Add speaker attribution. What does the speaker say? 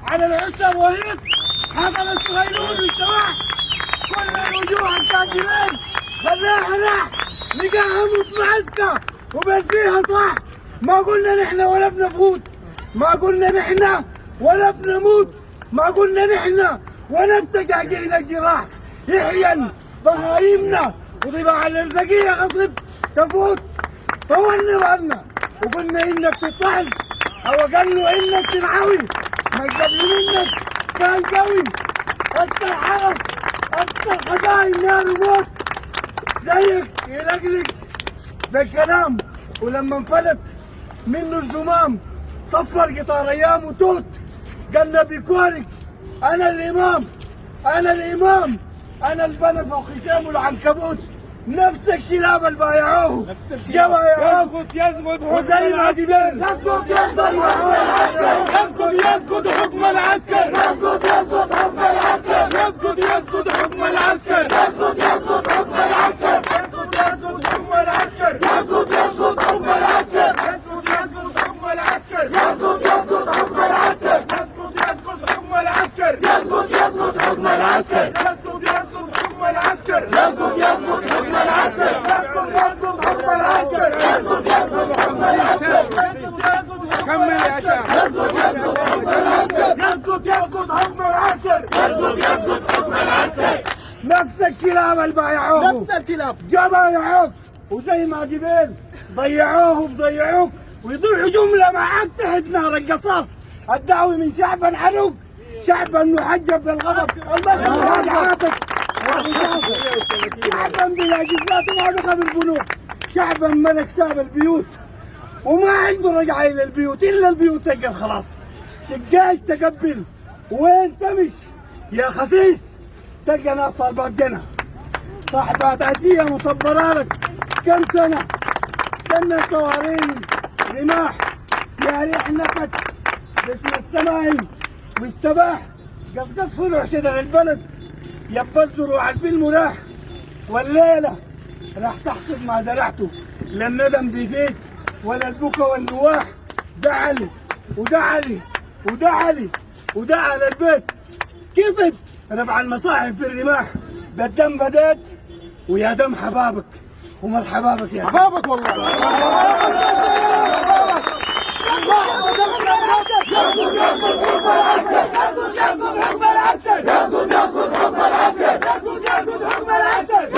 Speaker 1: على العشب وهيط حصل الصهيلون والسواح كل الوجوه الكافرين خلاها راح لقاها متمعسكة وبل فيها صح. ما قلنا نحن ولا بنفوت، ما قلنا نحن ولا بنموت، ما قلنا نحن ولا بتقاقينا الجراح. يحيى بهايمنا وطباع الارزاقية غصب تفوت. طولنا بالنا وقلنا انك تطحن او قالوا انك تنعوي، ما قبل منك كان قوي. حتى الحرس حتى الخزاين نار وموت زيك يلقلق بالكلام. ولما انفلت منه الزمام صفر قطار ايام وتوت قالنا بكورك انا الامام، انا الامام، انا البنا فوق خشام العنكبوت. نفس الكلاب اللي بايعوه
Speaker 2: يسقط
Speaker 1: وزي ما قبل
Speaker 2: يسقط حكم العسكر،
Speaker 3: يسقط حكم العسكر،
Speaker 2: يسقط حكم العسكر،
Speaker 3: يسقط حكم العسكر،
Speaker 2: يسقط حكم العسكر،
Speaker 3: يسقط حكم العسكر،
Speaker 2: يسقط حكم العسكر،
Speaker 3: يسقط حكم العسكر،
Speaker 2: يسقط حكم العسكر،
Speaker 3: يسقط حكم العسكر،
Speaker 2: يسقط حكم العسكر،
Speaker 3: يسقط حكم العسكر،
Speaker 2: يسقط حكم العسكر،
Speaker 3: يسقط حكم العسكر،
Speaker 2: كمل يا شباب.
Speaker 3: يسقط حكم العسكر،
Speaker 2: يسقط حكم العسكر،
Speaker 3: يسقط حكم العسكر.
Speaker 1: نفس الكلاب اللي بايعوه
Speaker 2: نفس الكلاب
Speaker 1: بايعوك وزي ما قبل ضيعوه وبضيعوك ويضيعوا جمله معاك تحت نار القصاص. الدعوه من شعبا عنوق، شعبا محجب بالغضب الله مراجعاتك، شعبا بلا جزات وعنقه بالبنوك، شعبا ملك ساب البيوت وما عنده رجعه الى البيوت الا البيوت تقل خلاص. شقاش تقبل وين تمش يا خسيس تلقى ناس طالبات جنى صاحبات عزيه مصبرالك كم سنه سنه صوارين رماح يا ريح نكت باسم السماين واستباح قصقص فرع شدر البلد يبزروا على الفيلم وراح. والليله راح تحصد ما زرعته لا الندم بيفيد ولا البكا والنواح. دعلي ودعلي ودعلي ودعل البيت كذب رفع المصاحف في الرماح. بالدم بديت ويا دم حبابك ومرحبا بك يا
Speaker 2: حبابك والله.
Speaker 3: يسقط حكم العسكر، يسقط حكم العسكر، يسقط حكم العسكر، يسقط حكم العسكر.